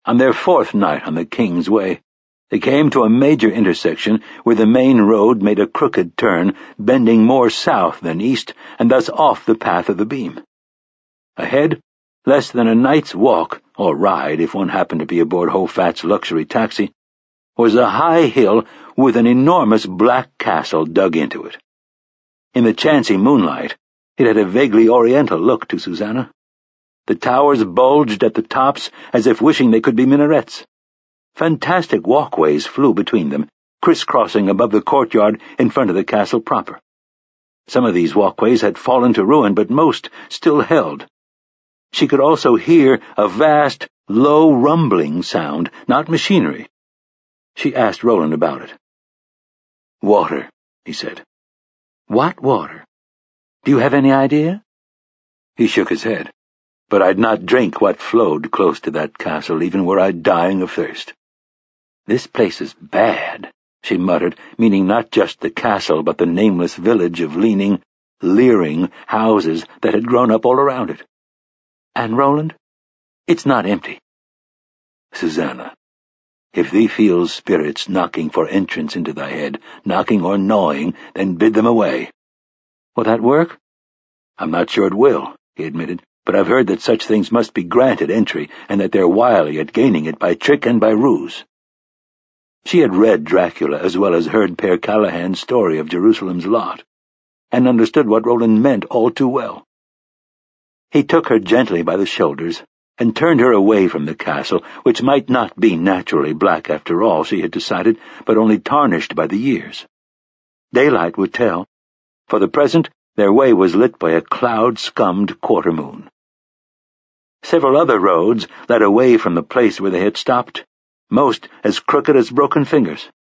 On their fourth night on the King's Way, they came to a major intersection where the main road made a crooked turn, bending more south than east, and thus off the path of the beam. Ahead, less than a night's walk, or ride if one happened to be aboard Ho Fat's luxury taxi, was a high hill with an enormous black castle dug into it. In the chancy moonlight, it had a vaguely oriental look to Susanna. The towers bulged at the tops as if wishing they could be minarets. Fantastic walkways flew between them, crisscrossing above the courtyard in front of the castle proper. Some of these walkways had fallen to ruin, but most still held. She could also hear a vast, low rumbling sound, not machinery. She asked Roland about it. "Water," he said. "What water? Do you have any idea?" He shook his head. "But I'd not drink what flowed close to that castle, even were I dying of thirst." "This place is bad," she muttered, meaning not just the castle, but the nameless village of leaning, leering houses that had grown up all around it. "And Roland? It's not empty." "Susanna, if thee feels spirits knocking for entrance into thy head, knocking or gnawing, then bid them away." "Will that work?" "I'm not sure it will," he admitted, "but I've heard that such things must be granted entry, and that they're wily at gaining it by trick and by ruse." She had read Dracula as well as heard Père Callahan's story of Jerusalem's Lot, and understood what Roland meant all too well. He took her gently by the shoulders and turned her away from the castle, which might not be naturally black after all, she had decided, but only tarnished by the years. Daylight would tell. For the present, their way was lit by a cloud-scummed quarter-moon. Several other roads led away from the place where they had stopped, most as crooked as broken fingers.